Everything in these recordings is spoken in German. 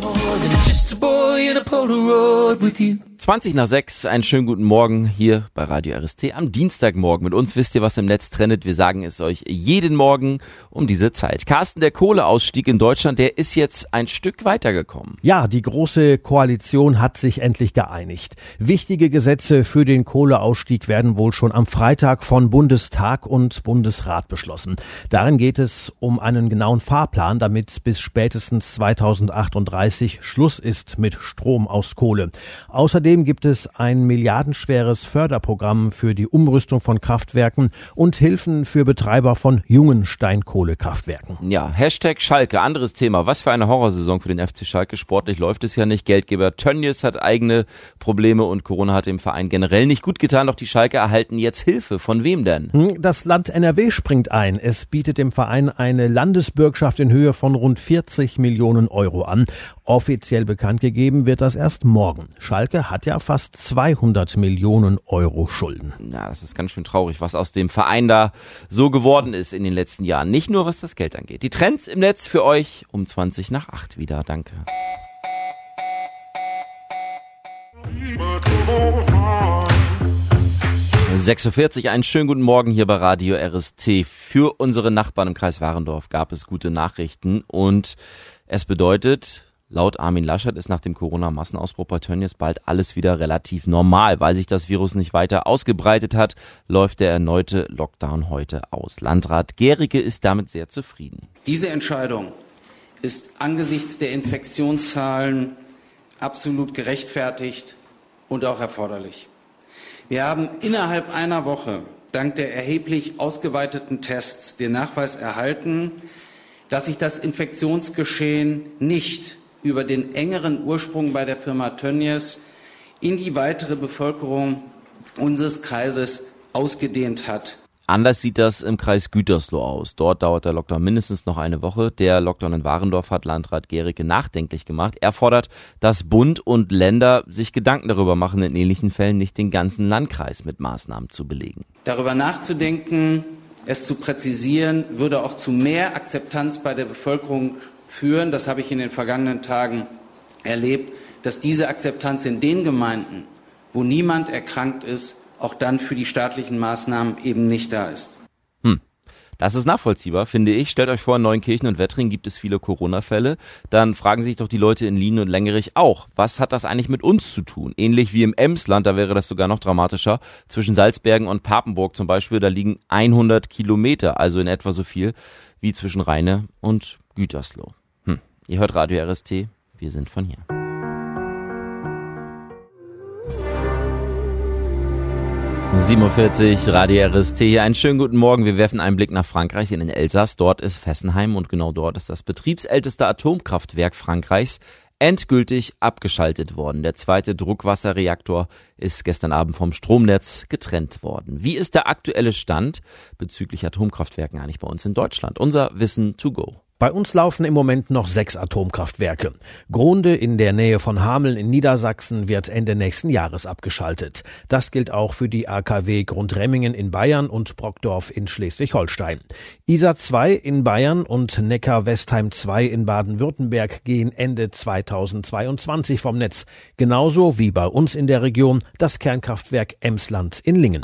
5:20, einen schönen guten Morgen hier bei Radio RST am Dienstagmorgen. Mit uns wisst ihr, was im Netz trendet. Wir sagen es euch jeden Morgen um diese Zeit. Carsten, der Kohleausstieg in Deutschland, der ist jetzt ein Stück weitergekommen. Ja, die Große Koalition hat sich endlich geeinigt. Wichtige Gesetze für den Kohleausstieg werden wohl schon am Freitag von Bundestag und Bundesrat beschlossen. Darin geht es um einen genauen Fahrplan, damit bis spätestens 2038 Schluss ist mit Strom aus Kohle. Außerdem gibt es ein milliardenschweres Förderprogramm für die Umrüstung von Kraftwerken und Hilfen für Betreiber von jungen Steinkohlekraftwerken. Ja, Hashtag Schalke, anderes Thema. Was für eine Horrorsaison für den FC Schalke. Sportlich läuft es ja nicht. Geldgeber Tönnies hat eigene Probleme und Corona hat dem Verein generell nicht gut getan. Doch die Schalke erhalten jetzt Hilfe. Von wem denn? Das Land NRW springt ein. Es bietet dem Verein eine Landesbürgschaft in Höhe von rund 40 Millionen Euro an. Offiziell bekannt gegeben wird das erst morgen. Schalke hat ja fast 200 Millionen Euro Schulden. Ja, das ist ganz schön traurig, was aus dem Verein da so geworden ist in den letzten Jahren. Nicht nur, was das Geld angeht. Die Trends im Netz für euch um 7:20 wieder. Danke. (6:40), einen schönen guten Morgen hier bei Radio RST. Für unsere Nachbarn im Kreis Warendorf gab es gute Nachrichten und es bedeutet, laut Armin Laschet ist nach dem Corona-Massenausbruch bei Tönnies bald alles wieder relativ normal. Weil sich das Virus nicht weiter ausgebreitet hat, läuft der erneute Lockdown heute aus. Landrat Gericke ist damit sehr zufrieden. Diese Entscheidung ist angesichts der Infektionszahlen absolut gerechtfertigt und auch erforderlich. Wir haben innerhalb einer Woche dank der erheblich ausgeweiteten Tests den Nachweis erhalten, dass sich das Infektionsgeschehen nicht über den engeren Ursprung bei der Firma Tönnies in die weitere Bevölkerung unseres Kreises ausgedehnt hat. Anders sieht das im Kreis Gütersloh aus. Dort dauert der Lockdown mindestens noch eine Woche. Der Lockdown in Warendorf hat Landrat Gericke nachdenklich gemacht. Er fordert, dass Bund und Länder sich Gedanken darüber machen, in ähnlichen Fällen nicht den ganzen Landkreis mit Maßnahmen zu belegen. Darüber nachzudenken, es zu präzisieren, würde auch zu mehr Akzeptanz bei der Bevölkerung führen. Das habe ich in den vergangenen Tagen erlebt, dass diese Akzeptanz in den Gemeinden, wo niemand erkrankt ist, auch dann für die staatlichen Maßnahmen eben nicht da ist. Das ist nachvollziehbar, finde ich. Stellt euch vor, in Neunkirchen und Wettring gibt es viele Corona-Fälle. Dann fragen sich doch die Leute in Lienen und Lengerich auch, was hat das eigentlich mit uns zu tun? Ähnlich wie im Emsland, da wäre das sogar noch dramatischer. Zwischen Salzbergen und Papenburg zum Beispiel, da liegen 100 Kilometer, also in etwa so viel wie zwischen Rheine und Gütersloh. Ihr hört Radio RST, wir sind von hier. 7:40 Radio RST hier. Einen schönen guten Morgen. Wir werfen einen Blick nach Frankreich in den Elsass. Dort ist Fessenheim und genau dort ist das betriebsälteste Atomkraftwerk Frankreichs endgültig abgeschaltet worden. Der zweite Druckwasserreaktor ist gestern Abend vom Stromnetz getrennt worden. Wie ist der aktuelle Stand bezüglich Atomkraftwerken eigentlich bei uns in Deutschland? Unser Wissen to go. Bei uns laufen im Moment noch 6 Atomkraftwerke. Grohnde in der Nähe von Hameln in Niedersachsen wird Ende nächsten Jahres abgeschaltet. Das gilt auch für die AKW Grundremmingen in Bayern und Brockdorf in Schleswig-Holstein. Isar 2 in Bayern und Neckar-Westheim 2 in Baden-Württemberg gehen Ende 2022 vom Netz. Genauso wie bei uns in der Region das Kernkraftwerk Emsland in Lingen.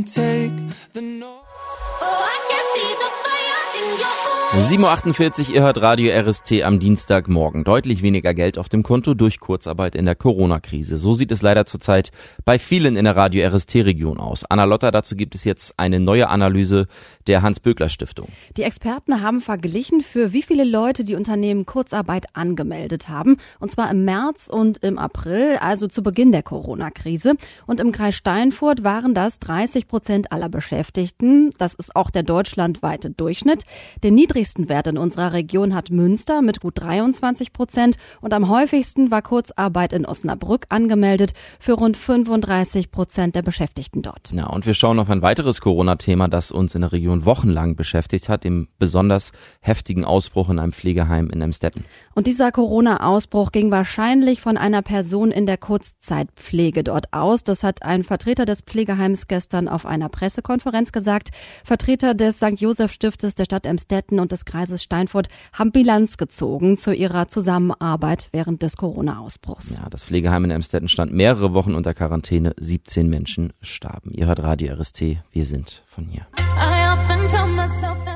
7:48 Uhr, ihr hört Radio RST am Dienstagmorgen. Deutlich weniger Geld auf dem Konto durch Kurzarbeit in der Corona-Krise. So sieht es leider zurzeit bei vielen in der Radio RST-Region aus. Anna Lotter, dazu gibt es jetzt eine neue Analyse der Hans-Böckler-Stiftung. Die Experten haben verglichen, für wie viele Leute die Unternehmen Kurzarbeit angemeldet haben. Und zwar im März und im April, also zu Beginn der Corona-Krise. Und im Kreis Steinfurt waren das 30% aller Beschäftigten. Das ist auch der deutschlandweite Durchschnitt. Den niedrigsten Wert in unserer Region hat Münster mit gut 23% und am häufigsten war Kurzarbeit in Osnabrück angemeldet für rund 35% der Beschäftigten dort. Ja, und wir schauen auf ein weiteres Corona-Thema, das uns in der Region wochenlang beschäftigt hat, dem besonders heftigen Ausbruch in einem Pflegeheim in Emstetten. Und dieser Corona-Ausbruch ging wahrscheinlich von einer Person in der Kurzzeitpflege dort aus. Das hat ein Vertreter des Pflegeheims gestern auf einer Pressekonferenz gesagt. Vertreter des St. Joseph Stiftes der Stadt Emstetten und des Kreises Steinfurt haben Bilanz gezogen zu ihrer Zusammenarbeit während des Corona-Ausbruchs. Ja, das Pflegeheim in Emstetten stand mehrere Wochen unter Quarantäne. 17 Menschen starben. Ihr hört Radio RST. Wir sind von hier.